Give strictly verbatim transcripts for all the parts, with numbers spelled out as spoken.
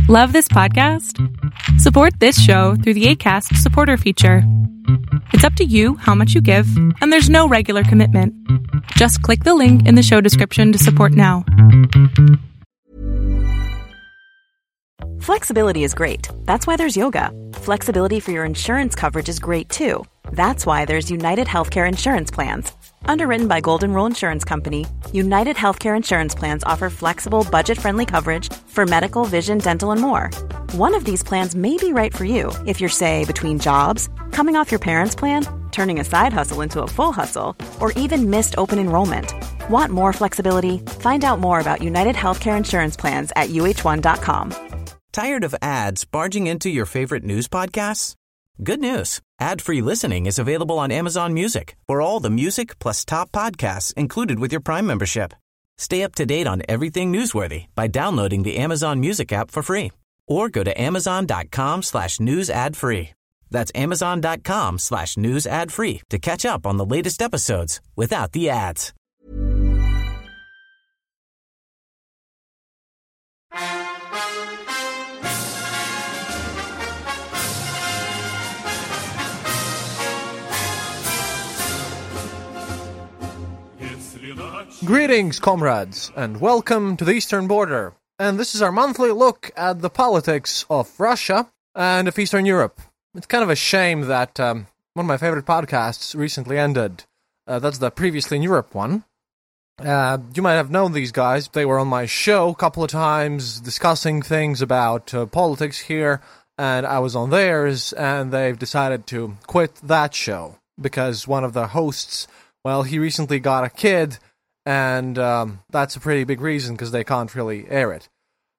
Love this podcast? Support this show through the Acast supporter feature. It's up to you how much you give, and there's no regular commitment. Just click the link in the show description to support now. Flexibility is great. That's why there's yoga. Flexibility for your insurance coverage is great too. That's why there's United Healthcare Insurance Plans. Underwritten by Golden Rule Insurance Company, United Healthcare Insurance Plans offer flexible, budget-friendly coverage for medical, vision, dental, and more. One of these plans may be right for you if you're, say, between jobs, coming off your parents' plan, turning a side hustle into a full hustle, or even missed open enrollment. Want more flexibility? Find out more about United Healthcare Insurance Plans at U H one dot com. Tired of ads barging into your favorite news podcasts? Good news. Ad-free listening is available on Amazon Music for all the music plus top podcasts included with your Prime membership. Stay up to date on everything newsworthy by downloading the Amazon Music app for free or go to amazon.com slash news ad free. That's amazon.com slash news ad free to catch up on the latest episodes without the ads. Greetings, comrades, and welcome to the Eastern Border. And this is our monthly look at the politics of Russia and of Eastern Europe. It's kind of a shame that um, one of my favorite podcasts recently ended. Uh, that's the Previously in Europe one. Uh, you might have known these guys. They were on my show a couple of times discussing things about uh, politics here, and I was on theirs, and they've decided to quit that show because one of the hosts, well, he recently got a kid, and um, that's a pretty big reason because they can't really air it.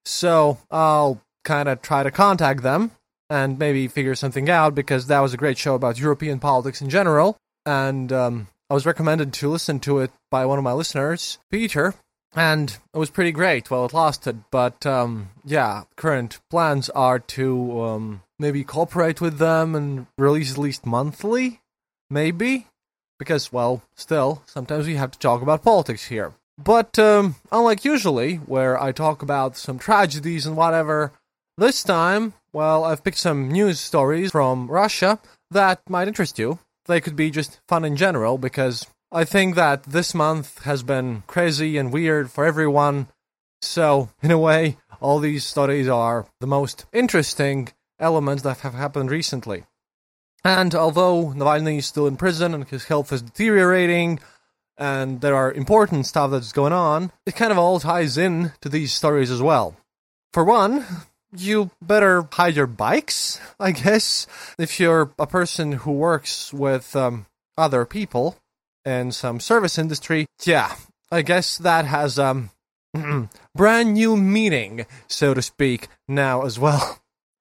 So I'll kind of try to contact them and maybe figure something out, because that was a great show about European politics in general, and um, I was recommended to listen to it by one of my listeners, Peter, and it was pretty great while it lasted. But um, yeah, current plans are to um, maybe cooperate with them and release at least monthly, maybe? Because, well, still, sometimes we have to talk about politics here. But, um, unlike usually, where I talk about some tragedies and whatever, this time, well, I've picked some news stories from Russia that might interest you. They could be just fun in general, because I think that this month has been crazy and weird for everyone. So, in a way, all these stories are the most interesting elements that have happened recently. And although Navalny is still in prison and his health is deteriorating, and there are important stuff that's going on, it kind of all ties in to these stories as well. For one, you better hide your bikes, I guess. If you're a person who works with um, other people in some service industry, yeah, I guess that has um brand new meaning, so to speak, now as well.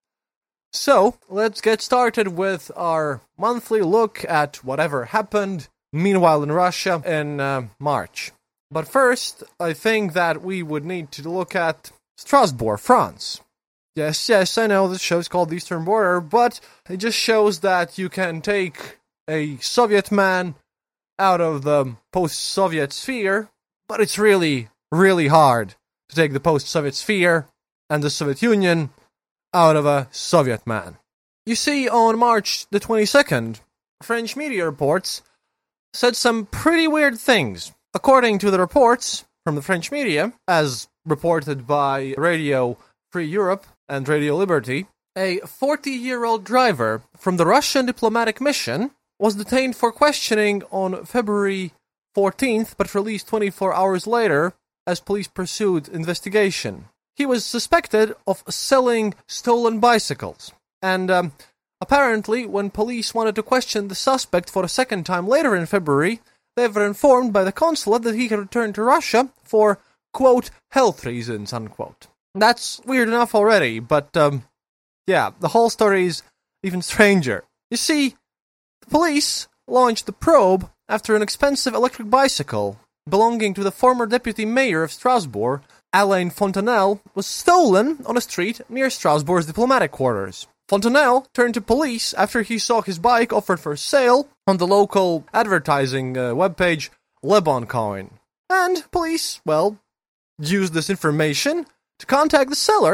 So, let's get started with our monthly look at whatever happened, meanwhile in Russia, in uh, March. But first, I think that we would need to look at Strasbourg, France. Yes, yes, I know this show's called The Eastern Border, but it just shows that you can take a Soviet man out of the post-Soviet sphere, but it's really, really hard to take the post-Soviet sphere and the Soviet Union out of a Soviet man. You see, on March the twenty-second, French media reports said some pretty weird things. According to the reports from the French media, as reported by Radio Free Europe and Radio Liberty, a forty-year-old driver from the Russian diplomatic mission was detained for questioning on February fourteenth, but released twenty-four hours later as police pursued investigation. He was suspected of selling stolen bicycles, and um, apparently when police wanted to question the suspect for a second time later in February, they were informed by the consulate that he had returned to Russia for, quote, health reasons, unquote. That's weird enough already, but, um, yeah, the whole story is even stranger. You see, the police launched the probe after an expensive electric bicycle belonging to the former deputy mayor of Strasbourg, Alain Fontanelle, was stolen on a street near Strasbourg's diplomatic quarters. Fontanelle turned to police after he saw his bike offered for sale on the local advertising uh, webpage Le Bon Coin. And police, well, used this information to contact the seller, who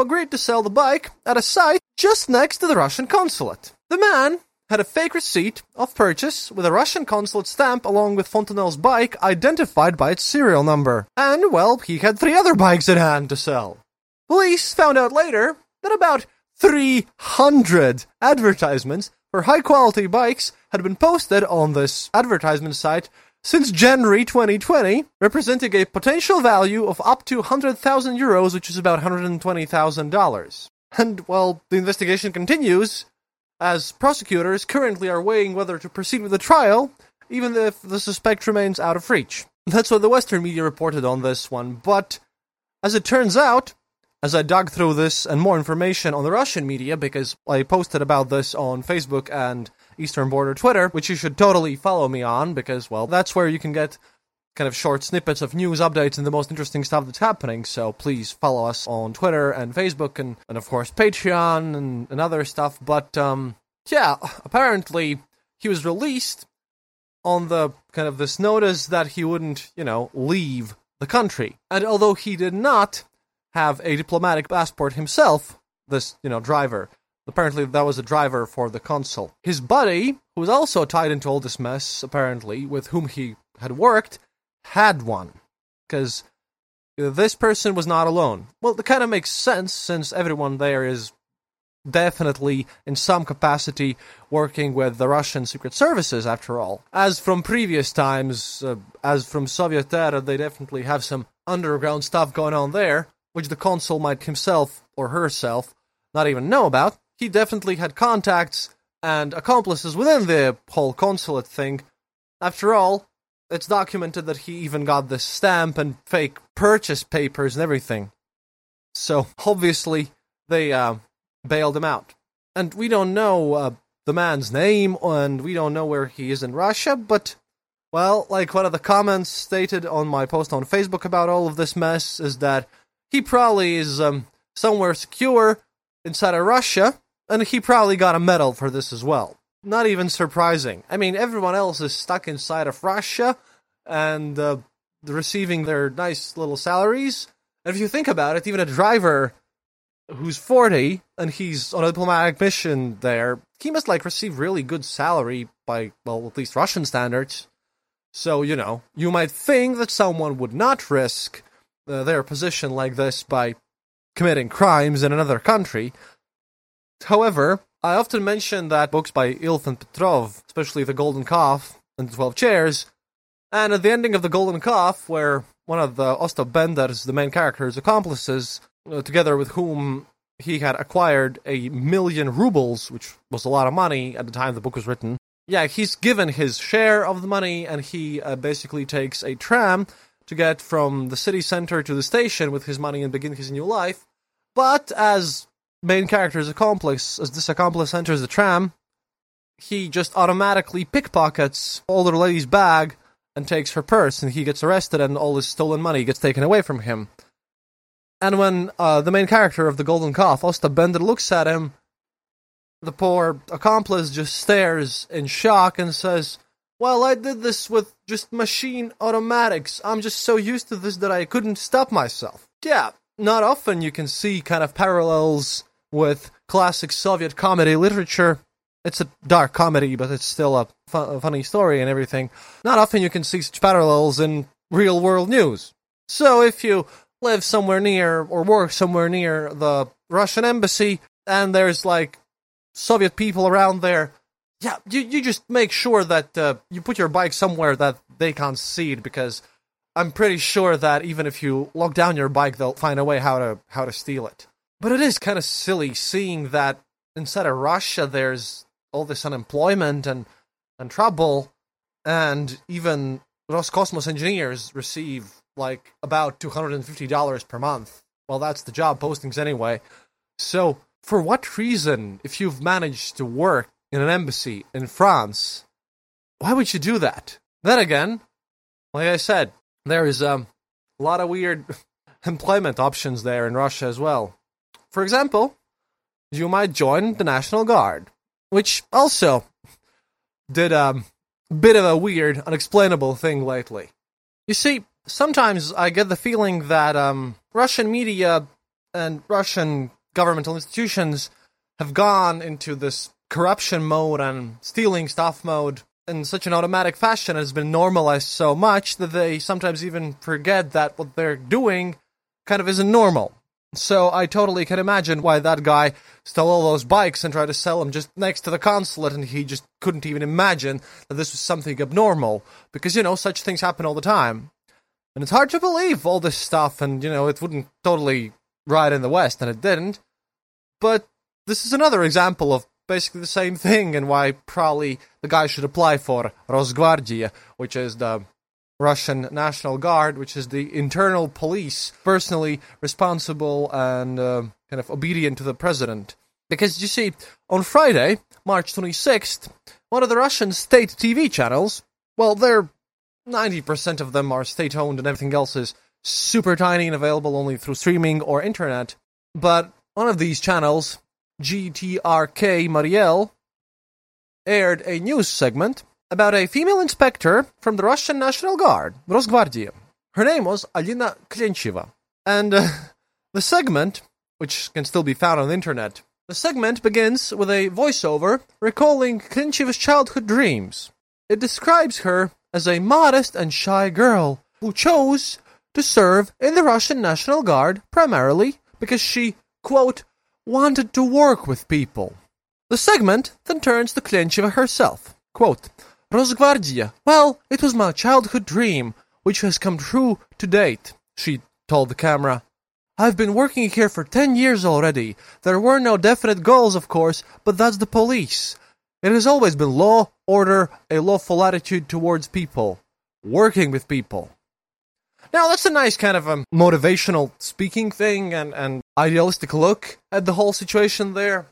who agreed to sell the bike at a site just next to the Russian consulate. The man had a fake receipt of purchase with a Russian consulate stamp along with Fontenelle's bike identified by its serial number. And, well, he had three other bikes in hand to sell. Police found out later that about three hundred advertisements for high-quality bikes had been posted on this advertisement site since January twenty twenty, representing a potential value of up to one hundred thousand euros, which is about one hundred twenty thousand dollars. And, well, the investigation continues, as prosecutors currently are weighing whether to proceed with the trial, even if the suspect remains out of reach. That's what the Western media reported on this one, but as it turns out, as I dug through this and more information on the Russian media, because I posted about this on Facebook and Eastern Border Twitter, which you should totally follow me on, because, well, that's where you can get kind of short snippets of news updates and the most interesting stuff that's happening, so please follow us on Twitter and Facebook and, and of course, Patreon and, and other stuff, but, um, yeah, apparently he was released on the kind of this notice that he wouldn't, you know, leave the country. And although he did not have a diplomatic passport himself, this, you know, driver, apparently that was a driver for the consul. His buddy, who was also tied into all this mess, apparently, with whom he had worked, had one. Because this person was not alone. Well, it kind of makes sense, since everyone there is definitely, in some capacity, working with the Russian secret services, after all. As from previous times, uh, as from Soviet era, they definitely have some underground stuff going on there, which the consul might himself, or herself, not even know about. He definitely had contacts and accomplices within the whole consulate thing. After all, it's documented that he even got this stamp and fake purchase papers and everything. So, obviously, they uh, bailed him out. And we don't know uh, the man's name, and we don't know where he is in Russia, but, well, like one of the comments stated on my post on Facebook about all of this mess is that he probably is um, somewhere secure inside of Russia, and he probably got a medal for this as well. Not even surprising. I mean, everyone else is stuck inside of Russia and uh, receiving their nice little salaries. And if you think about it, even a driver who's forty and he's on a diplomatic mission there, he must, like, receive really good salary by, well, at least Russian standards. So, you know, you might think that someone would not risk uh, their position like this by committing crimes in another country. However, I often mention that books by Ilf and Petrov, especially The Golden Calf and The Twelve Chairs, and at the ending of The Golden Calf, where one of the Ostap Bender's, the main character's accomplices, uh, together with whom he had acquired a million rubles, which was a lot of money at the time the book was written, yeah, he's given his share of the money, and he uh, basically takes a tram to get from the city center to the station with his money and begin his new life. But as main character's accomplice, as this accomplice enters the tram, he just automatically pickpockets older lady's bag and takes her purse, and he gets arrested, and all his stolen money gets taken away from him. And when uh, the main character of The Golden Calf, Ostap Bender, looks at him, the poor accomplice just stares in shock and says, "Well, I did this with just machine automatics. I'm just so used to this that I couldn't stop myself." Yeah, not often you can see kind of parallels with classic Soviet comedy literature. It's a dark comedy, but it's still a, fu- a funny story and everything. Not often you can see such parallels in real-world news. So if you live somewhere near, or work somewhere near the Russian embassy, and there's, like, Soviet people around there, yeah, you, you just make sure that uh, you put your bike somewhere that they can't see it, because I'm pretty sure that even if you lock down your bike, they'll find a way how to how to steal it. But it is kind of silly seeing that inside of Russia there's all this unemployment and, and trouble, and even Roscosmos engineers receive like about two hundred fifty dollars per month. Well, that's the job postings anyway. So, for what reason, if you've managed to work in an embassy in France, why would you do that? Then again, like I said, there is um, a lot of weird employment options there in Russia as well. For example, you might join the National Guard, which also did a bit of a weird, unexplainable thing lately. You see, sometimes I get the feeling that um, Russian media and Russian governmental institutions have gone into this corruption mode and stealing stuff mode in such an automatic fashion, has been normalized so much that they sometimes even forget that what they're doing kind of isn't normal. So I totally can imagine why that guy stole all those bikes and tried to sell them just next to the consulate, and he just couldn't even imagine that this was something abnormal, because, you know, such things happen all the time. And it's hard to believe all this stuff, and, you know, it wouldn't totally ride in the West, and it didn't. But this is another example of basically the same thing, and why probably the guy should apply for Rosgvardia, which is the Russian National Guard, which is the internal police, personally responsible and uh, kind of obedient to the president. Because, you see, on Friday, March twenty-sixth, one of the Russian state T V channels, well, they're ninety percent of them are state-owned and everything else is super tiny and available only through streaming or internet, but one of these channels, G T R K Mariel, aired a news segment about a female inspector from the Russian National Guard, Rosgvardia. Her name was Alina Klencheva. And uh, the segment, which can still be found on the internet, the segment begins with a voiceover recalling Klencheva's childhood dreams. It describes her as a modest and shy girl who chose to serve in the Russian National Guard primarily because she, quote, wanted to work with people. The segment then turns to Klencheva herself. Quote, Rosgvardia, well, it was my childhood dream, which has come true to date, she told the camera. I've been working here for ten years already. There were no definite goals, of course, but that's the police. It has always been law, order, a lawful attitude towards people. Working with people. Now, that's a nice kind of a motivational speaking thing and, and idealistic look at the whole situation there.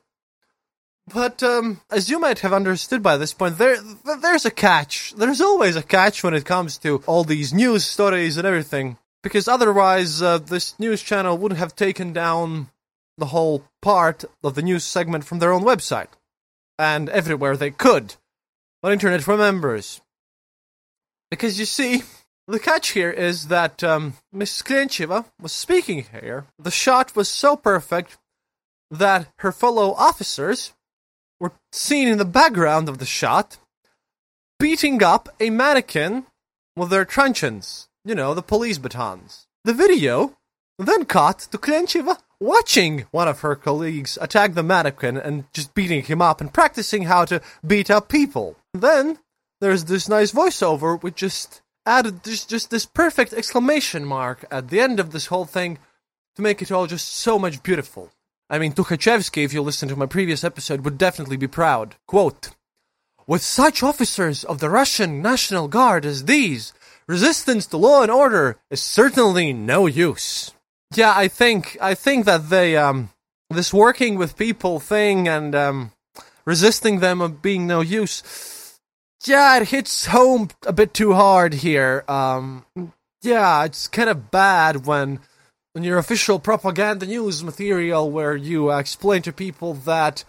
But, um, as you might have understood by this point, there there's a catch. There's always a catch when it comes to all these news stories and everything. Because otherwise, uh, this news channel wouldn't have taken down the whole part of the news segment from their own website. And everywhere they could. On internet remembers. Because, you see, the catch here is that um, Missus Klencheva was speaking here. The shot was so perfect that her fellow officers were seen in the background of the shot beating up a mannequin with their truncheons, you know, the police batons. The video then cut to Klencheva watching one of her colleagues attack the mannequin and just beating him up and practicing how to beat up people. Then there's this nice voiceover which just added this, just this perfect exclamation mark at the end of this whole thing to make it all just so much beautiful. I mean, Tukhachevsky, if you listen to my previous episode, would definitely be proud. Quote, with such officers of the Russian National Guard as these, resistance to law and order is certainly no use. Yeah, I think I think that they, um, this working with people thing and um, resisting them of being no use, yeah, it hits home a bit too hard here. Um, yeah, it's kind of bad when... in your official propaganda news material where you uh, explain to people that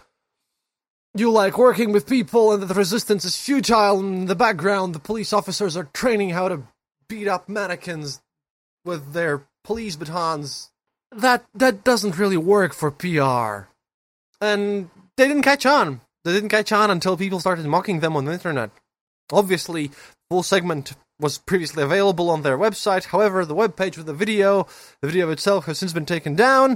you like working with people and that the resistance is futile, and in the background the police officers are training how to beat up mannequins with their police batons. That that doesn't really work for P R. And they didn't catch on. They didn't catch on until people started mocking them on the internet. Obviously, the full segment was previously available on their website. However, the webpage with the video, the video itself has since been taken down.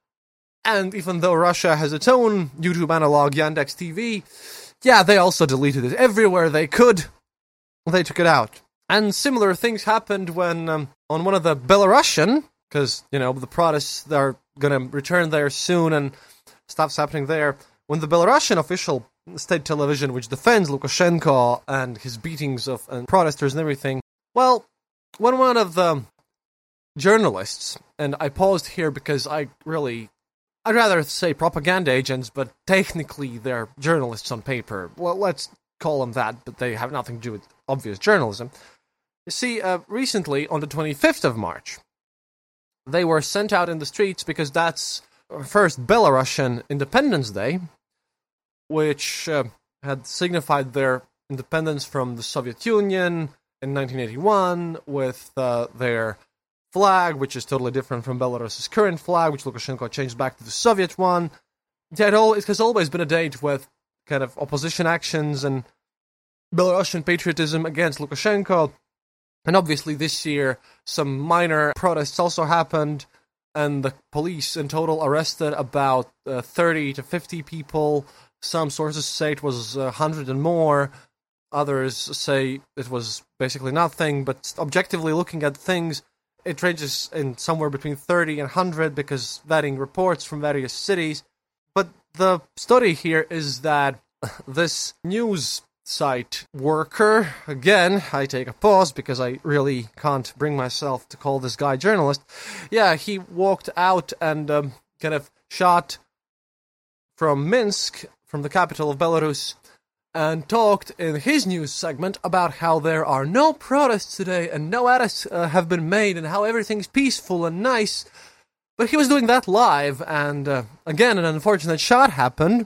And even though Russia has its own YouTube analog, Yandex T V, yeah, they also deleted it everywhere they could. They took it out. And similar things happened when, um, on one of the Belarusian, because, you know, the protests are going to return there soon and stuff's happening there. When the Belarusian official state television, which defends Lukashenko and his beatings of and protesters and everything, well, when one of the journalists, and I paused here because I really, I'd rather say propaganda agents, but technically they're journalists on paper. Well, let's call them that, but they have nothing to do with obvious journalism. You see, uh, recently, on the twenty-fifth of March, they were sent out in the streets because that's first Belarusian Independence Day, which uh, had signified their independence from the Soviet Union in nineteen eighty-one with uh, their flag, which is totally different from Belarus's current flag, which Lukashenko changed back to the Soviet one. Yeah, it, all, it has always been a date with kind of opposition actions and Belarusian patriotism against Lukashenko. And obviously this year, some minor protests also happened, and the police in total arrested about uh, thirty to fifty people. Some sources say it was one hundred and more. Others say it was basically nothing. But objectively looking at things, it ranges in somewhere between thirty and one hundred because varying reports from various cities. But the story here is that this news site worker, again, I take a pause because I really can't bring myself to call this guy journalist. Yeah, he walked out and um, kind of shot from Minsk, from the capital of Belarus, and talked in his news segment about how there are no protests today and no arrests uh, have been made and how everything's peaceful and nice. But he was doing that live, and uh, again, an unfortunate shot happened.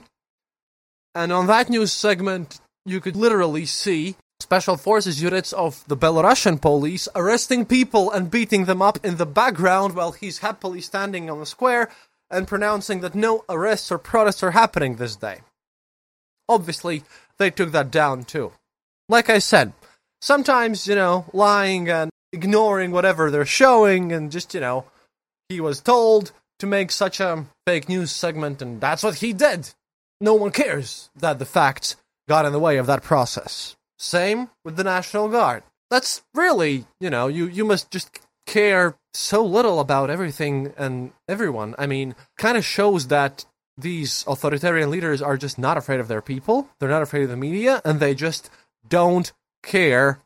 And on that news segment, you could literally see special forces units of the Belarusian police arresting people and beating them up in the background while he's happily standing on the square and pronouncing that no arrests or protests are happening this day. Obviously, they took that down too. Like I said, sometimes, you know, lying and ignoring whatever they're showing and just, you know, he was told to make such a fake news segment and that's what he did. No one cares that the facts got in the way of that process. Same with the National Guard. That's really, you know, you, you must just care so little about everything and everyone. I mean, kind of shows that these authoritarian leaders are just not afraid of their people, they're not afraid of the media, and they just don't care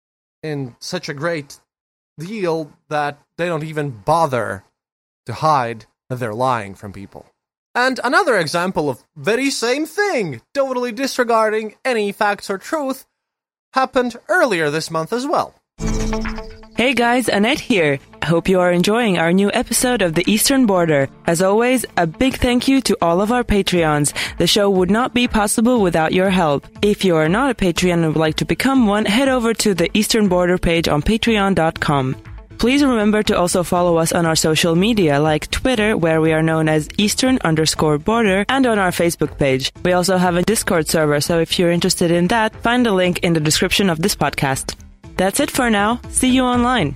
in such a great deal that they don't even bother to hide that they're lying from people. And another example of very same thing, totally disregarding any facts or truth, happened earlier this month as well. Hey guys, Annette here. I hope you are enjoying our new episode of The Eastern Border. As always, a big thank you to all of our Patreons. The show would not be possible without your help. If you are not a Patreon and would like to become one, head over to the Eastern Border page on patreon dot com. Please remember to also follow us on our social media like Twitter, where we are known as Eastern underscore border, and on our Facebook page. We also have a Discord server, so if you're interested in that, find the link in the description of this podcast. That's it for now. See you online.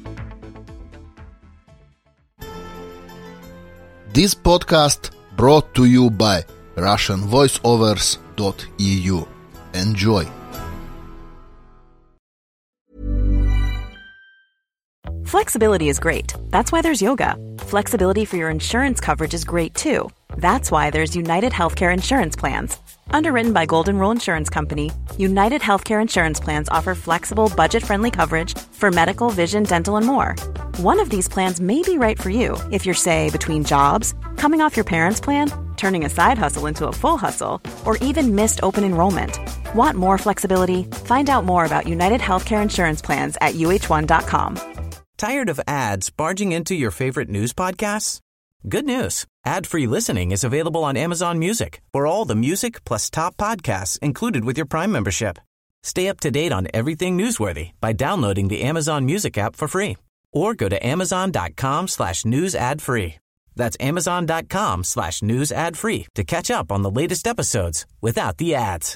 This podcast brought to you by Russian Voiceovers dot e u. Enjoy. Flexibility is great. That's why there's yoga. Flexibility for your insurance coverage is great too. That's why there's United Healthcare Insurance Plans. Underwritten by Golden Rule Insurance Company, United Healthcare Insurance Plans offer flexible, budget-friendly coverage for medical, vision, dental, and more. One of these plans may be right for you if you're, say, between jobs, coming off your parents' plan, turning a side hustle into a full hustle, or even missed open enrollment. Want more flexibility? Find out more about United Healthcare Insurance Plans at u h one dot com. Tired of ads barging into your favorite news podcasts? Good news. Ad-free listening is available on Amazon Music for all the music plus top podcasts included with your Prime membership. Stay up to date on everything newsworthy by downloading the Amazon Music app for free or go to amazon.com slash news ad free. That's amazon.com slash news ad free to catch up on the latest episodes without the ads.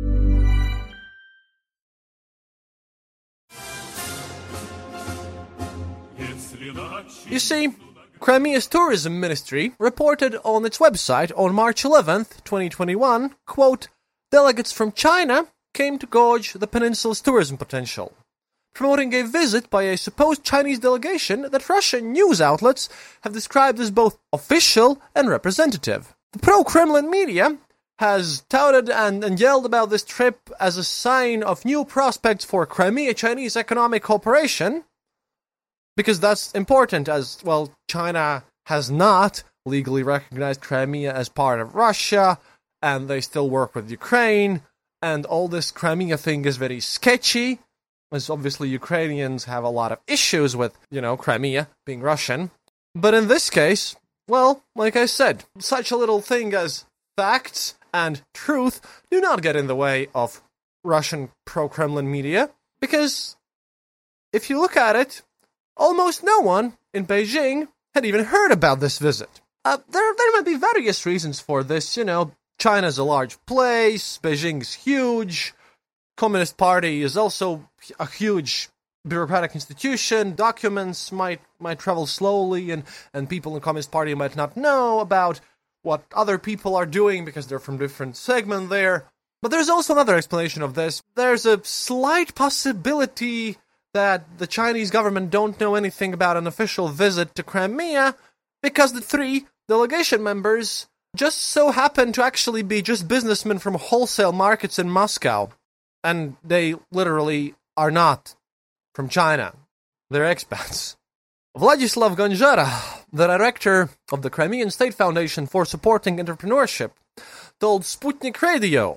You see, Crimea's tourism ministry reported on its website on March eleventh, twenty twenty-one, quote, delegates from China came to gauge the peninsula's tourism potential, promoting a visit by a supposed Chinese delegation that Russian news outlets have described as both official and representative. The pro-Kremlin media has touted and, and yelled about this trip as a sign of new prospects for Crimea-Chinese economic cooperation, because that's important as, well, China has not legally recognized Crimea as part of Russia, and they still work with Ukraine, and all this Crimea thing is very sketchy, as obviously Ukrainians have a lot of issues with, you know, Crimea being Russian. But in this case, well, like I said, such a little thing as facts and truth do not get in the way of Russian pro-Kremlin media, because if you look at it, almost no one in Beijing had even heard about this visit. Uh, there, there might be various reasons for this. You know, China's a large place, Beijing's huge, Communist Party is also a huge bureaucratic institution, documents might might travel slowly, and, and people in the Communist Party might not know about what other people are doing because they're from different segment there. But there's also another explanation of this. There's a slight possibility that the Chinese government don't know anything about an official visit to Crimea because the three delegation members just so happen to actually be just businessmen from wholesale markets in Moscow. And they literally are not from China. They're expats. Vladislav Gonzara, the director of the Crimean State Foundation for Supporting Entrepreneurship, told Sputnik Radio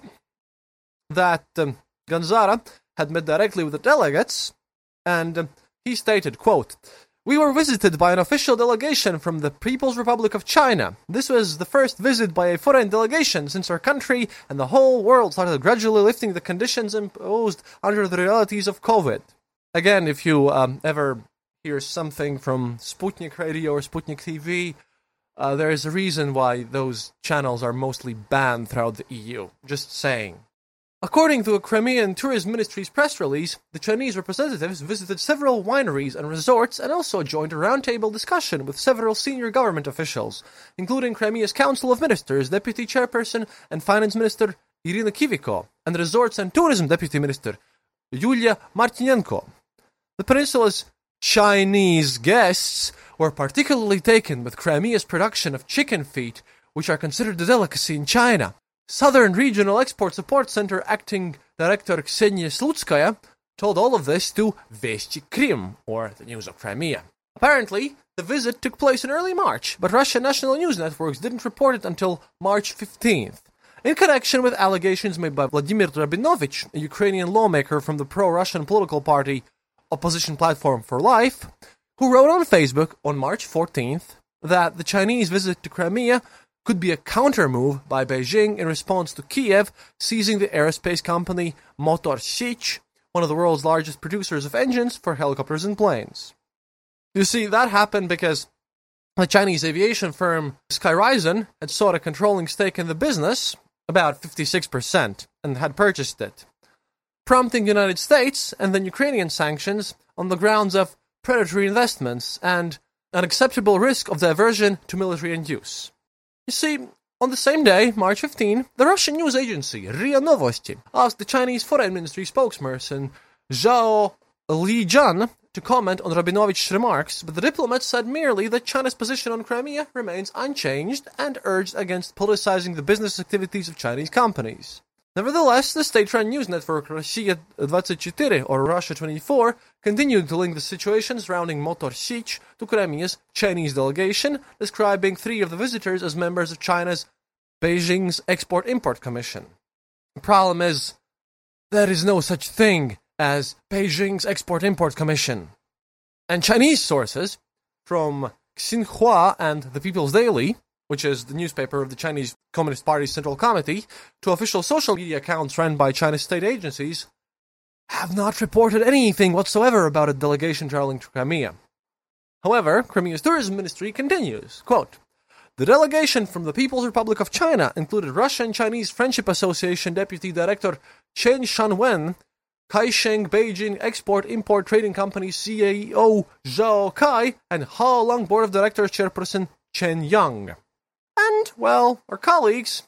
that um, Gonzara had met directly with the delegates, and um, he stated, quote, "We were visited by an official delegation from the People's Republic of China. This was the first visit by a foreign delegation since our country and the whole world started gradually lifting the conditions imposed under the realities of COVID." Again, if you um, ever hear something from Sputnik Radio or Sputnik T V, uh, there is a reason why those channels are mostly banned throughout the E U. Just saying. According to a Crimean Tourism Ministry's press release, the Chinese representatives visited several wineries and resorts and also joined a roundtable discussion with several senior government officials, including Crimea's Council of Ministers, Deputy Chairperson and Finance Minister Irina Kiviko, and the Resorts and Tourism Deputy Minister Yulia Martinenko. The peninsula's Chinese guests were particularly taken with Crimea's production of chicken feet, which are considered a delicacy in China. Southern Regional Export Support Center acting director Ksenia Slutskaya told all of this to Vesti Krim, or the News of Crimea. Apparently, the visit took place in early March, but Russian national news networks didn't report it until March fifteenth. In connection with allegations made by Vladimir Drabinovich, a Ukrainian lawmaker from the pro-Russian political party Opposition Platform for Life, who wrote on Facebook on March fourteenth that the Chinese visit to Crimea could be a counter-move by Beijing in response to Kiev seizing the aerospace company Motor Sich, one of the world's largest producers of engines for helicopters and planes. You see, that happened because the Chinese aviation firm Skyrizon had sought a controlling stake in the business, about fifty-six percent, and had purchased it, prompting the United States and then Ukrainian sanctions on the grounds of predatory investments and an acceptable risk of diversion to military end use. You see, on the same day, March fifteenth, the Russian news agency RIA Novosti asked the Chinese Foreign Ministry spokesperson Zhao Lijian to comment on Rabinovich's remarks, but the diplomat said merely that China's position on Crimea remains unchanged and urged against politicizing the business activities of Chinese companies. Nevertheless, the state-run news network Rossiya twenty-four, or Russia twenty-four, continued to link the situation surrounding Motor Sich to Crimea's Chinese delegation, describing three of the visitors as members of China's Beijing's Export-Import Commission. The problem is, there is no such thing as Beijing's Export-Import Commission. And Chinese sources, from Xinhua and the People's Daily, which is the newspaper of the Chinese Communist Party's Central Committee, to official social media accounts run by China's state agencies, have not reported anything whatsoever about a delegation traveling to Crimea. However, Crimea's Tourism Ministry continues, quote, "The delegation from the People's Republic of China included Russian-Chinese Friendship Association Deputy Director Chen Shanwen, Kaisheng Beijing Export-Import Trading Company C E O Zhao Kai, and Haolong Board of Directors Chairperson Chen Yang." And, well, our colleagues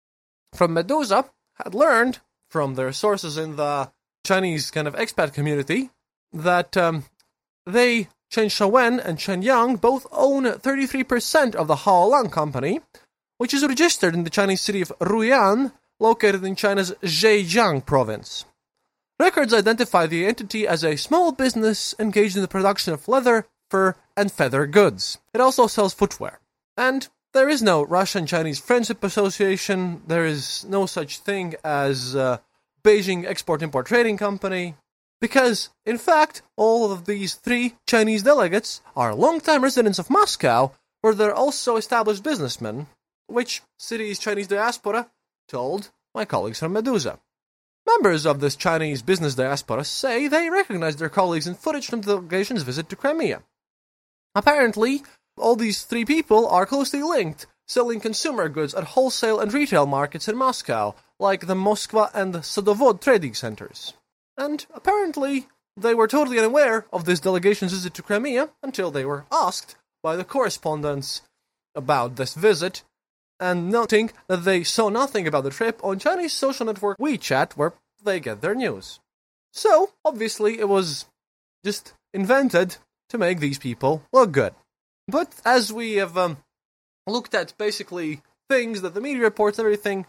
from Medusa had learned from their sources in the Chinese kind of expat community that um, they, Chen Shawen and Chen Yang, both own thirty-three percent of the Haolong company, which is registered in the Chinese city of Ruyan, located in China's Zhejiang province. Records identify the entity as a small business engaged in the production of leather, fur, and feather goods. It also sells footwear. And there is no Russian-Chinese Friendship Association, there is no such thing as uh, Beijing Export-Import Trading Company, because, in fact, all of these three Chinese delegates are longtime residents of Moscow, where they're also established businessmen, which city's Chinese diaspora told my colleagues from Medusa. members of this Chinese business diaspora say they recognize their colleagues in footage from the delegation's visit to Crimea. Apparently, all these three people are closely linked, selling consumer goods at wholesale and retail markets in Moscow, like the Moskva and Sadovod trading centers. And apparently, they were totally unaware of this delegation's visit to Crimea until they were asked by the correspondents about this visit, and noting that they saw nothing about the trip on Chinese social network WeChat, where they get their news. So, obviously, it was just invented to make these people look good. But as we have um, looked at basically things that the media reports and everything,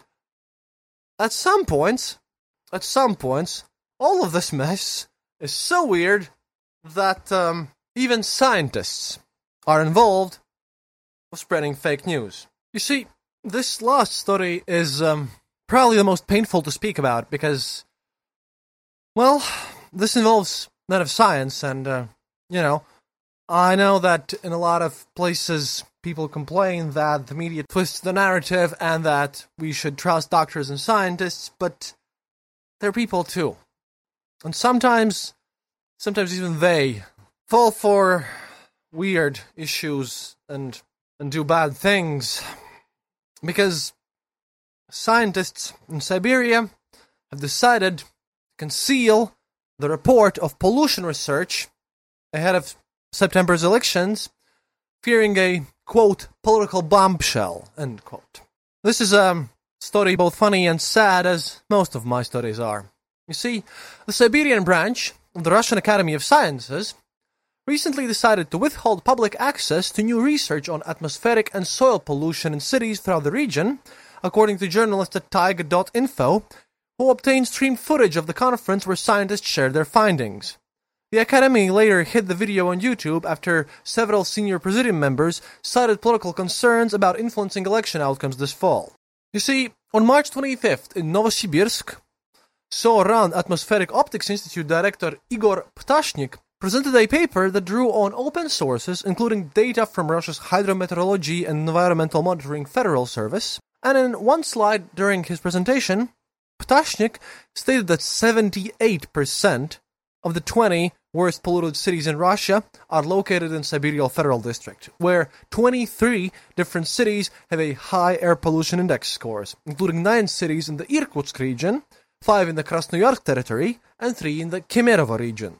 at some points, at some points, all of this mess is so weird that um, even scientists are involved of spreading fake news. You see, this last story is um, probably the most painful to speak about because, well, this involves none of science, and, uh, you know, I know that in a lot of places people complain that the media twists the narrative and that we should trust doctors and scientists, but they're people too. And sometimes, sometimes even they fall for weird issues and, and do bad things. Because scientists in Siberia have decided to conceal the report of pollution research ahead of September's elections, fearing a, quote, political bombshell, end quote. This is a story both funny and sad, as most of my stories are. You see, the Siberian branch of the Russian Academy of Sciences recently decided to withhold public access to new research on atmospheric and soil pollution in cities throughout the region, according to journalists at taiga dot info, who obtained streamed footage of the conference where scientists shared their findings. The Academy later hid the video on YouTube after several senior presidium members cited political concerns about influencing election outcomes this fall. You see, on March twenty-fifth in Novosibirsk, SORAN Atmospheric Optics Institute director Igor Ptashnik presented a paper that drew on open sources, including data from Russia's Hydrometeorology and Environmental Monitoring Federal Service, and in one slide during his presentation, Ptashnik stated that seventy-eight percent of the twenty worst polluted cities in Russia are located in Siberian Federal District, where twenty-three different cities have a high air pollution index scores, including nine cities in the Irkutsk region, five in the Krasnoyarsk territory, and three in the Kemerovo region.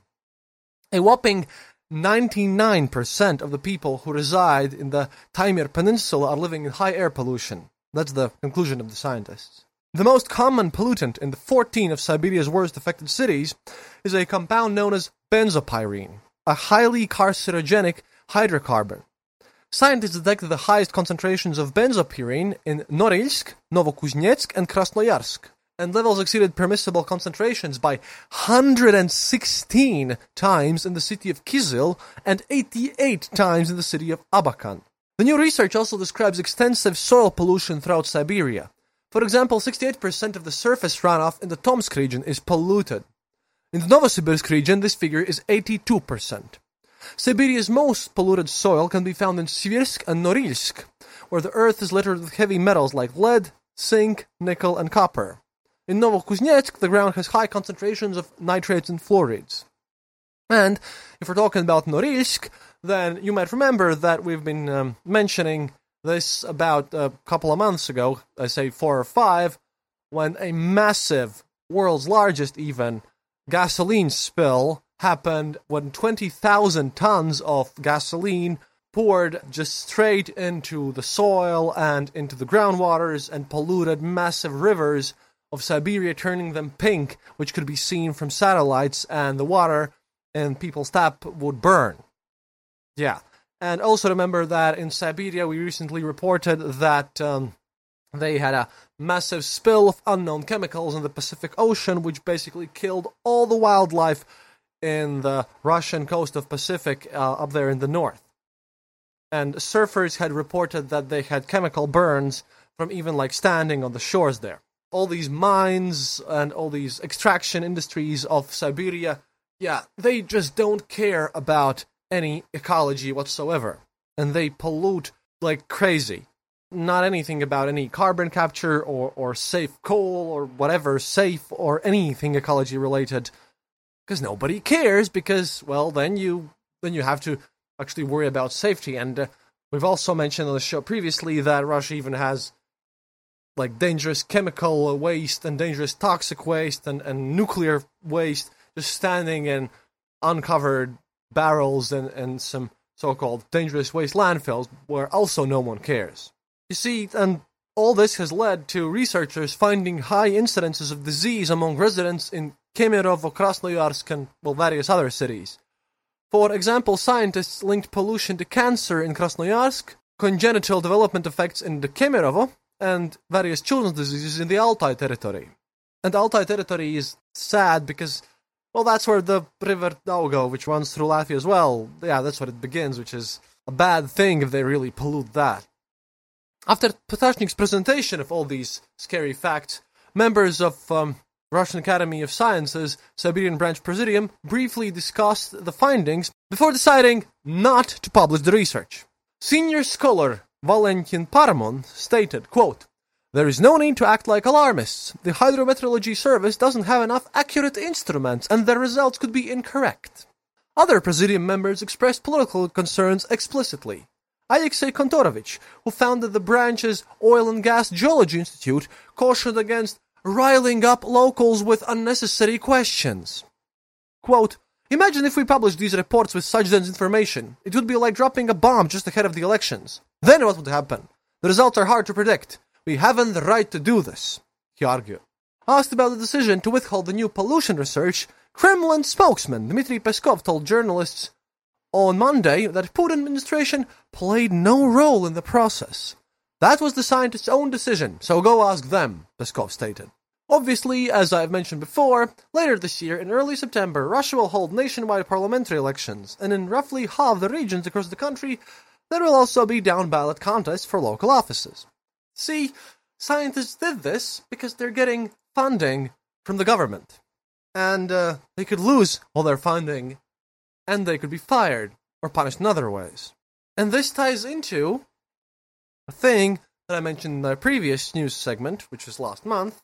A whopping ninety-nine percent of the people who reside in the Taimyr Peninsula are living in high air pollution. That's the conclusion of the scientists. The most common pollutant in the fourteen of Siberia's worst affected cities is a compound known as benzopyrene, a highly carcinogenic hydrocarbon. Scientists detected the highest concentrations of benzopyrene in Norilsk, Novokuznetsk, and Krasnoyarsk, and levels exceeded permissible concentrations by one hundred sixteen times in the city of Kyzyl and eighty-eight times in the city of Abakan. The new research also describes extensive soil pollution throughout Siberia. For example, sixty-eight percent of the surface runoff in the Tomsk region is polluted. In the Novosibirsk region, this figure is eighty-two percent. Siberia's most polluted soil can be found in Svirsk and Norilsk, where the earth is littered with heavy metals like lead, zinc, nickel, and copper. In Novokuznetsk, the ground has high concentrations of nitrates and fluorides. And if we're talking about Norilsk, then you might remember that we've been um, mentioning this about a couple of months ago, I say four or five, when a massive, world's largest even, gasoline spill happened when twenty thousand tons of gasoline poured just straight into the soil and into the groundwaters and polluted massive rivers of Siberia, turning them pink, which could be seen from satellites, and the water in people's tap would burn. Yeah. And also remember that in Siberia, we recently reported that um, they had a massive spill of unknown chemicals in the Pacific Ocean, which basically killed all the wildlife in the Russian coast of Pacific uh, up there in the north. And surfers had reported that they had chemical burns from even like standing on the shores there. All these mines and all these extraction industries of Siberia, yeah, they just don't care about any ecology whatsoever, and they pollute like crazy. not anything about any carbon capture or, or safe coal or whatever, safe or anything ecology-related, because nobody cares, because, well, then you then you have to actually worry about safety. And uh, we've also mentioned on the show previously that Russia even has like dangerous chemical waste and dangerous toxic waste and, and nuclear waste just standing in uncovered barrels and, and some so-called dangerous waste landfills where also no one cares. You see, and all this has led to researchers finding high incidences of disease among residents in Kemerovo, Krasnoyarsk, and, well, various other cities. For example, scientists linked pollution to cancer in Krasnoyarsk, congenital development effects in the Kemerovo, and various children's diseases in the Altai territory. And the Altai territory is sad because, well, that's where the river Daugo, which runs through Latvia as well, yeah, that's where it begins, which is a bad thing if they really pollute that. After Potashnik's presentation of all these scary facts, members of um, Russian Academy of Sciences Siberian Branch Presidium briefly discussed the findings before deciding not to publish the research. Senior scholar Valentin Paramon stated, quote, "There is no need to act like alarmists. The Hydrometeorology Service doesn't have enough accurate instruments, and their results could be incorrect." Other Presidium members expressed political concerns explicitly. Alexei Kontorovich, who founded the branch's Oil and Gas Geology Institute, cautioned against riling up locals with unnecessary questions. Quote, "Imagine if we published these reports with such dense information. It would be like dropping a bomb just ahead of the elections. Then what would happen? The results are hard to predict. We haven't the right to do this," he argued. Asked about the decision to withhold the new pollution research, Kremlin spokesman Dmitry Peskov told journalists on Monday that Putin administration played no role in the process. "That was the scientists' own decision, so go ask them," Peskov stated. Obviously, as I've mentioned before, later this year, in early September, Russia will hold nationwide parliamentary elections, and in roughly half the regions across the country, there will also be down-ballot contests for local offices. See, scientists did this because they're getting funding from the government. And uh, they could lose all their funding, and they could be fired or punished in other ways. And this ties into a thing that I mentioned in the previous news segment, which was last month,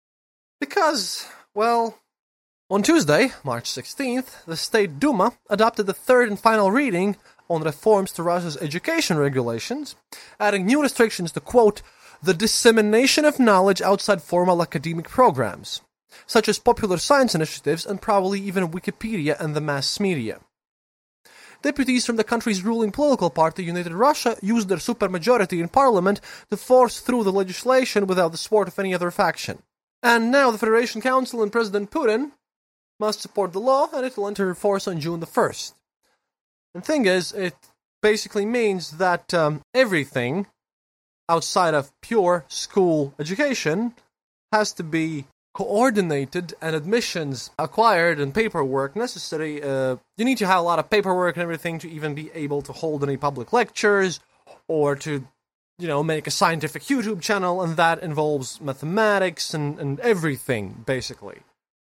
because, well, on Tuesday, March sixteenth, the State Duma adopted the third and final reading on reforms to Russia's education regulations, adding new restrictions to, quote, "the dissemination of knowledge outside formal academic programs, such as popular science initiatives and probably even Wikipedia and the mass media." Deputies from the country's ruling political party, United Russia, used their supermajority in parliament to force through the legislation without the support of any other faction. And now the Federation Council and President Putin must support the law, and it will enter force on June the first. The thing is, it basically means that um, everything outside of pure school education has to be coordinated, and admissions acquired and paperwork necessary. Uh, you need to have a lot of paperwork and everything to even be able to hold any public lectures or to, you know, make a scientific YouTube channel, and that involves mathematics and, and everything, basically.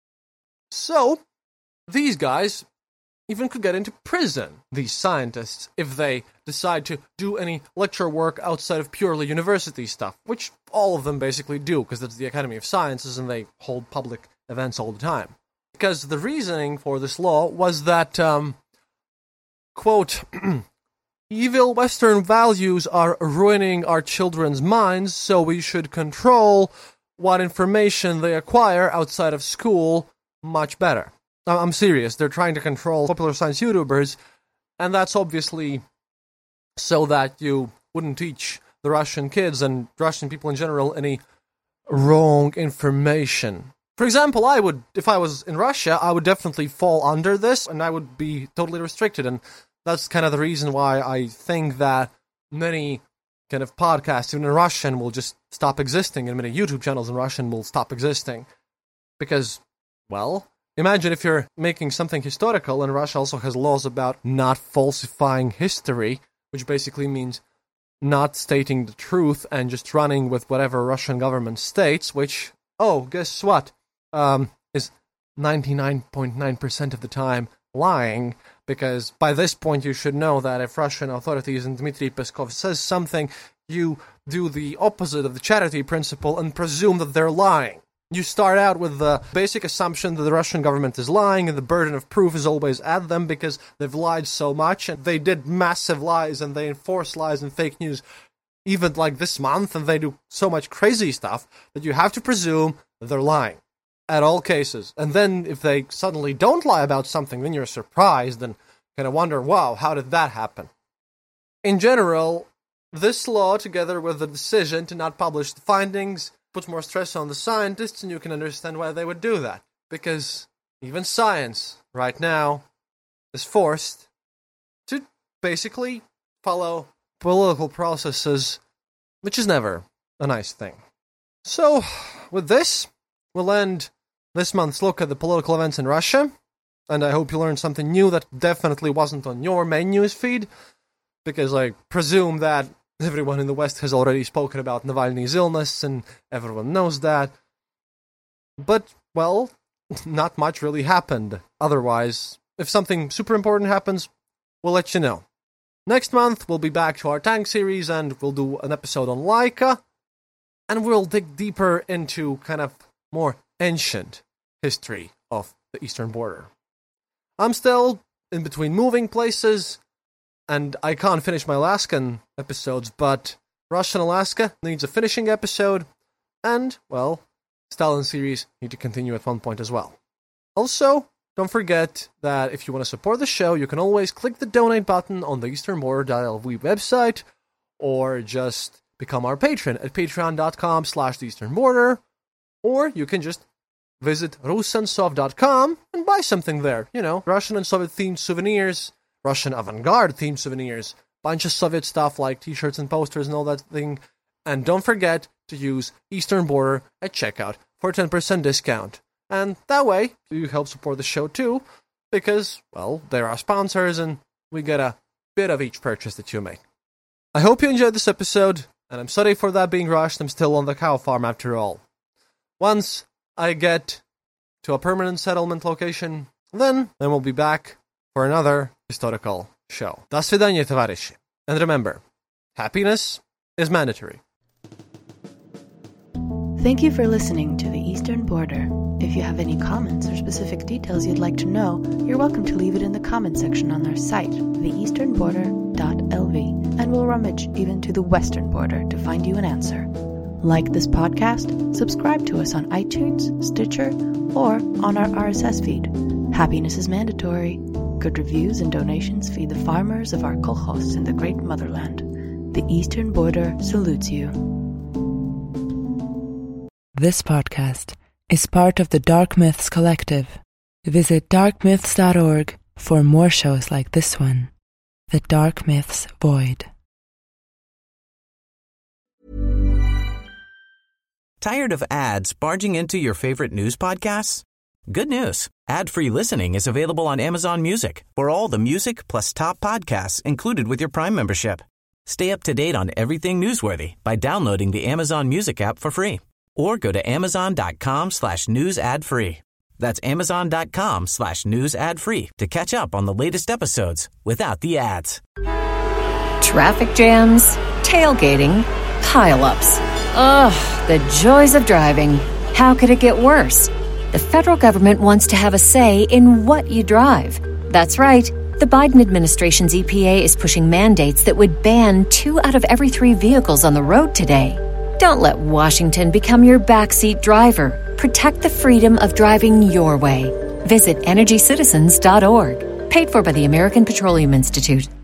So, these guys even could get into prison, these scientists, if they decide to do any lecture work outside of purely university stuff, which all of them basically do, because it's the Academy of Sciences and they hold public events all the time. Because the reasoning for this law was that, um, quote, "evil Western values are ruining our children's minds, so we should control what information they acquire outside of school much better." I'm serious, they're trying to control popular science YouTubers, and that's obviously so that you wouldn't teach the Russian kids and Russian people in general any wrong information. For example, I would, if I was in Russia, I would definitely fall under this, and I would be totally restricted, and that's kind of the reason why I think that many kind of podcasts, even in Russian, will just stop existing, and many YouTube channels in Russian will stop existing. Because, well, imagine if you're making something historical, and Russia also has laws about not falsifying history, which basically means not stating the truth and just running with whatever Russian government states, which, oh, guess what, um, is ninety-nine point nine percent of the time lying, because by this point you should know that if Russian authorities and Dmitry Peskov says something, you do the opposite of the charity principle and presume that they're lying. You start out with the basic assumption that the Russian government is lying, and the burden of proof is always at them because they've lied so much, and they did massive lies, and they enforce lies and fake news even like this month, and they do so much crazy stuff that you have to presume that they're lying at all cases. And then if they suddenly don't lie about something, then you're surprised and kind of wonder, wow, how did that happen? In general, this law, together with the decision to not publish the findings, puts more stress on the scientists, and you can understand why they would do that. Because even science, right now, is forced to basically follow political processes, which is never a nice thing. So, with this, we'll end this month's look at the political events in Russia, and I hope you learned something new that definitely wasn't on your main news feed, because I presume that everyone in the West has already spoken about Navalny's illness, and everyone knows that. But, well, not much really happened. Otherwise, if something super important happens, we'll let you know. Next month, we'll be back to our tank series, and we'll do an episode on Laika, and we'll dig deeper into kind of more ancient history of the eastern border. I'm still in between moving places, and I can't finish my Alaskan episodes, but Russia and Alaska needs a finishing episode, and, well, Stalin series need to continue at one point as well. Also, don't forget that if you want to support the show, you can always click the donate button on the eastern border dot l v website, or just become our patron at patreon.com slash the eastern border, or you can just visit rusansov dot com and buy something there. You know, Russian and Soviet-themed souvenirs, Russian avant-garde-themed souvenirs, bunch of Soviet stuff like t-shirts and posters and all that thing. And don't forget to use Eastern Border at checkout for a ten percent discount. And that way, you help support the show too, because, well, they're our sponsors and we get a bit of each purchase that you make. I hope you enjoyed this episode, and I'm sorry for that being rushed. I'm still on the cow farm after all. Once I get to a permanent settlement location, then, then we'll be back for another historical show. До свидания, товарищи. And remember, happiness is mandatory. Thank you for listening to The Eastern Border. If you have any comments or specific details you'd like to know, you're welcome to leave it in the comment section on our site, the eastern border dot l v, and we'll rummage even to the western border to find you an answer. Like this podcast, subscribe to us on iTunes, Stitcher, or on our R S S feed. Happiness is mandatory. Good reviews and donations feed the farmers of our kolkhozs in the great motherland. The Eastern Border salutes you. This podcast is part of the Dark Myths Collective. Visit dark myths dot org for more shows like this one, The Dark Myths Void. Tired of ads barging into your favorite news podcasts? Good news. Ad-free listening is available on Amazon Music for all the music plus top podcasts included with your Prime membership. Stay up to date on everything newsworthy by downloading the Amazon Music app for free. Or go to amazon.com slash news ad free. That's amazon.com slash news ad free to catch up on the latest episodes without the ads. Traffic jams, tailgating, pile-ups. Ugh, the joys of driving. How could it get worse? The federal government wants to have a say in what you drive. That's right. The Biden administration's E P A is pushing mandates that would ban two out of every three vehicles on the road today. Don't let Washington become your backseat driver. Protect the freedom of driving your way. Visit energy citizens dot org. Paid for by the American Petroleum Institute.